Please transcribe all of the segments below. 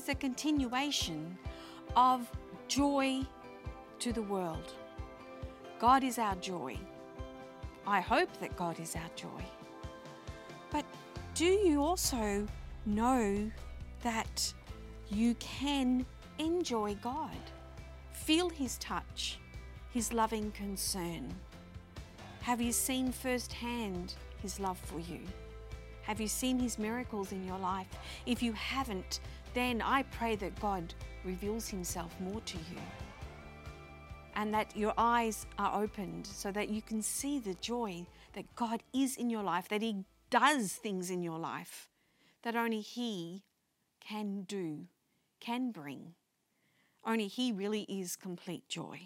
is a continuation of joy to the world. God is our joy. I hope that God is our joy. But do you also know that you can enjoy God? Feel His touch, His loving concern. Have you seen firsthand His love for you? Have you seen His miracles in your life? If you haven't, then I pray that God reveals Himself more to you and that your eyes are opened so that you can see the joy that God is in your life, that He does things in your life that only He can do, can bring. Only He really is complete joy.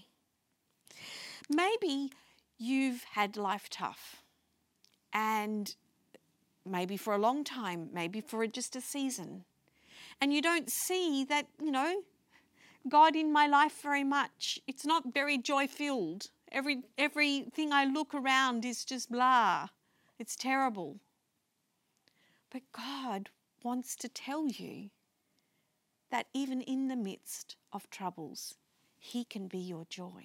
Maybe you've had life tough, and maybe for a long time, maybe for just a season, and you don't see that, God in my life very much. It's not very joy-filled. Everything I look around is just blah. It's terrible. But God wants to tell you that even in the midst of troubles, He can be your joy.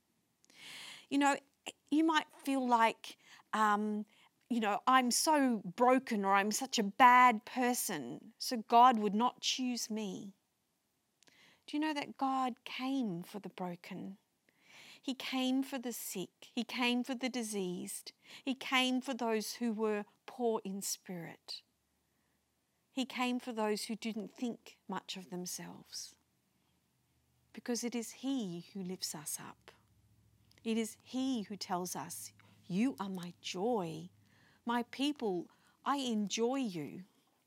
You might feel like, I'm so broken, or I'm such a bad person, so God would not choose me. Do you know that God came for the broken? He came for the sick. He came for the diseased. He came for those who were poor in spirit. He came for those who didn't think much of themselves. Because it is He who lifts us up. It is He who tells us, "You are my joy. My people, I enjoy you."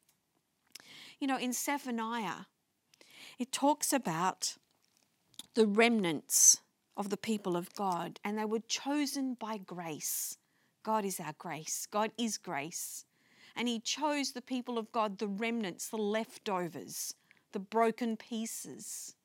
In Zephaniah, it talks about the remnants of the people of God, and they were chosen by grace. God is our grace. God is grace. And He chose the people of God, the remnants, the leftovers, the broken pieces.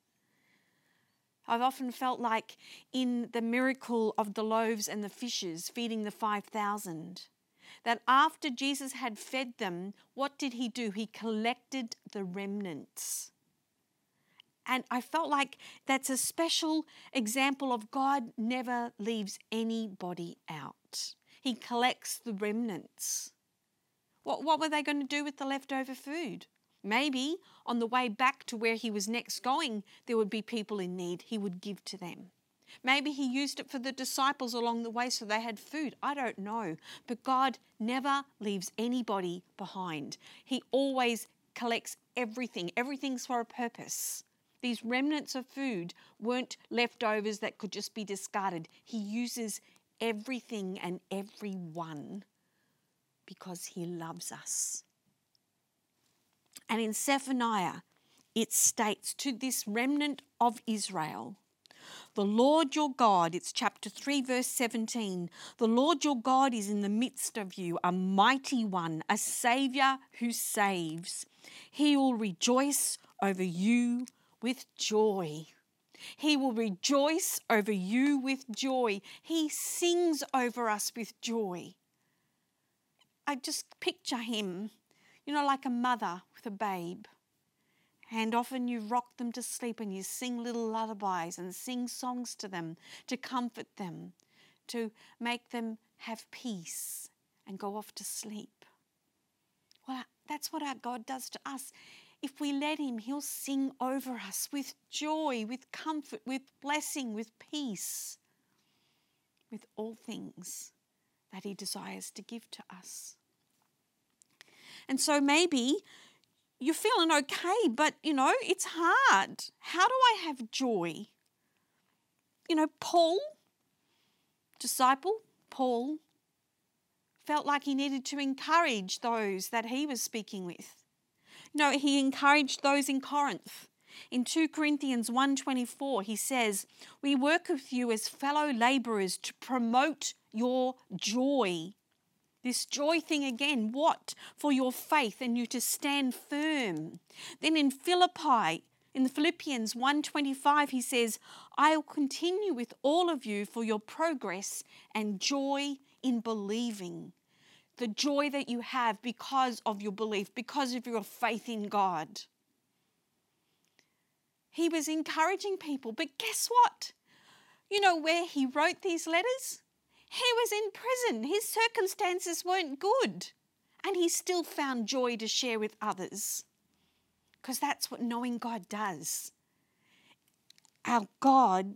I've often felt like in the miracle of the loaves and the fishes feeding the 5,000, that after Jesus had fed them, what did He do? He collected the remnants. And I felt like that's a special example of God never leaves anybody out. He collects the remnants. What were they going to do with the leftover food? Maybe on the way back to where He was next going, there would be people in need. He would give to them. Maybe He used it for the disciples along the way so they had food. I don't know. But God never leaves anybody behind. He always collects everything. Everything's for a purpose. These remnants of food weren't leftovers that could just be discarded. He uses everything and everyone because He loves us. And in Zephaniah, it states to this remnant of Israel, "The Lord your God," it's chapter 3, verse 17, "the Lord your God is in the midst of you, a mighty one, a Saviour who saves. He will rejoice over you with joy." He will rejoice over you with joy. He sings over us with joy. I just picture Him, like a mother with a babe. And often you rock them to sleep and you sing little lullabies and sing songs to them to comfort them, to make them have peace and go off to sleep. Well, that's what our God does to us. If we let Him, He'll sing over us with joy, with comfort, with blessing, with peace, with all things that He desires to give to us. And so maybe you're feeling okay, but, it's hard. How do I have joy? Paul, disciple Paul, felt like he needed to encourage those that he was speaking with. He encouraged those in Corinth. In 2 Corinthians 1:24, he says, "We work with you as fellow labourers to promote your joy." This joy thing again, what? For your faith and you to stand firm. Then in Philippians 1:25, he says, "I will continue with all of you for your progress and joy in believing." The joy that you have because of your belief, because of your faith in God. He was encouraging people. But guess what? You know where he wrote these letters? He was in prison. His circumstances weren't good. And he still found joy to share with others. Because that's what knowing God does. Our God,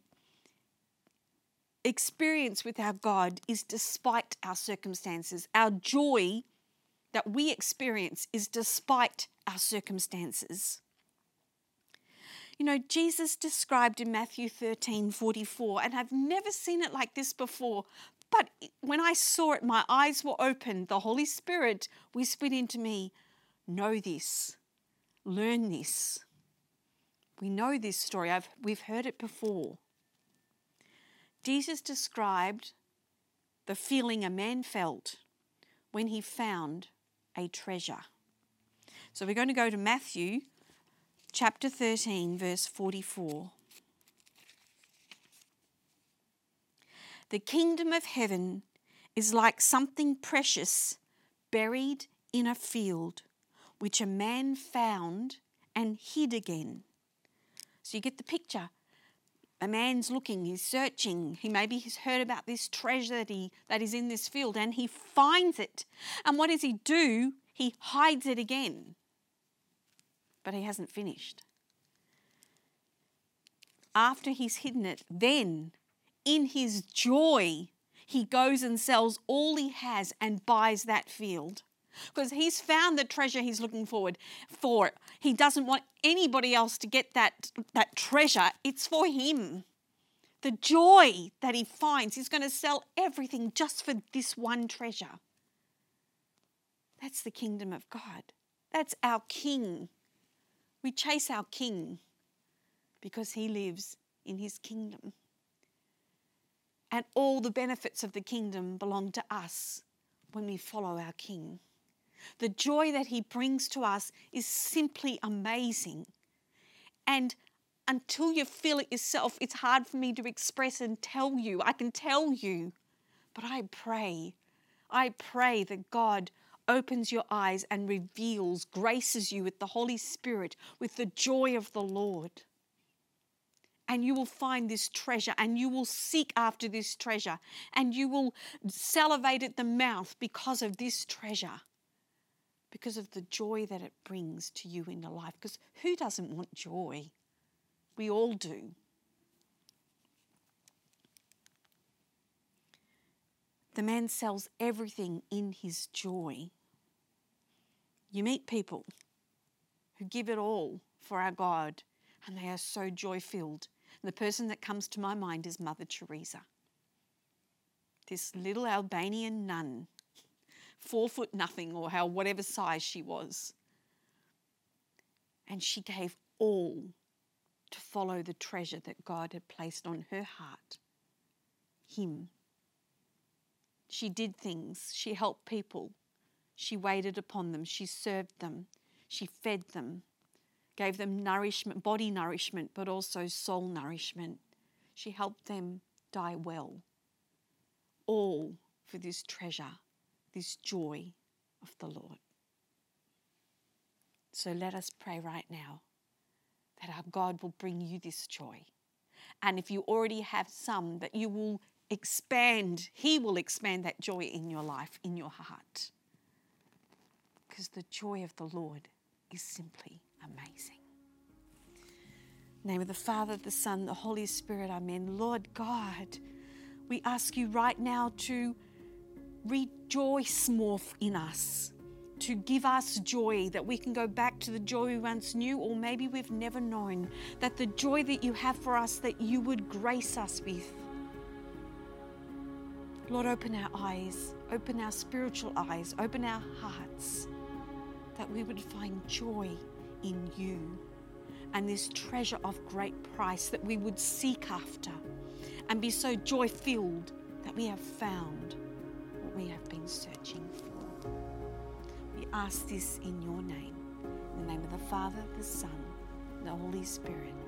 experience with our God is despite our circumstances. Our joy that we experience is despite our circumstances. You know, Jesus described in Matthew 13:44, and I've never seen it like this before, but when I saw it, my eyes were opened. The Holy Spirit whispered into me, know this, learn this. We know this story. We've heard it before. Jesus described the feeling a man felt when he found a treasure. So we're going to go to Matthew chapter 13, verse 44. The kingdom of heaven is like something precious buried in a field, which a man found and hid again. So you get the picture. A man's looking, he's searching. He's heard about this treasure that is in this field, and he finds it. And what does he do? He hides it again. But he hasn't finished. After he's hidden it, then in his joy, he goes and sells all he has and buys that field. Because he's found the treasure he's looking for. He doesn't want anybody else to get that treasure. It's for him. The joy that he finds, he's going to sell everything just for this one treasure. That's the kingdom of God. That's our King. We chase our King because he lives in his kingdom. And all the benefits of the kingdom belong to us when we follow our King. The joy that he brings to us is simply amazing. And until you feel it yourself, it's hard for me to express and tell you. I can tell you, but I pray that God opens your eyes and reveals, graces you with the Holy Spirit, with the joy of the Lord. And you will find this treasure, and you will seek after this treasure, and you will salivate at the mouth because of this treasure, because of the joy that it brings to you in your life. Because who doesn't want joy? We all do. The man sells everything in his joy. You meet people who give it all for our God, and they are so joy-filled. And the person that comes to my mind is Mother Teresa. This little Albanian nun, 4 foot nothing, or whatever size she was. And she gave all to follow the treasure that God had placed on her heart, him. She did things. She helped people. She waited upon them. She served them. She fed them, gave them nourishment, body nourishment, but also soul nourishment. She helped them die well. All for this treasure, this joy of the Lord. So let us pray right now that our God will bring you this joy. And if you already have some, that you will expand, he will expand that joy in your life, in your heart. Because the joy of the Lord is simply amazing. In the name of the Father, the Son, the Holy Spirit, amen. Lord God, we ask you right now to rejoice more in us, to give us joy, that we can go back to the joy we once knew, or maybe we've never known, that the joy that you have for us, that you would grace us with. Lord, open our eyes, open our spiritual eyes, open our hearts, that we would find joy in you and this treasure of great price, that we would seek after and be so joy-filled that we have found what we have been searching for. We ask this in your name, in the name of the Father, the Son, and the Holy Spirit.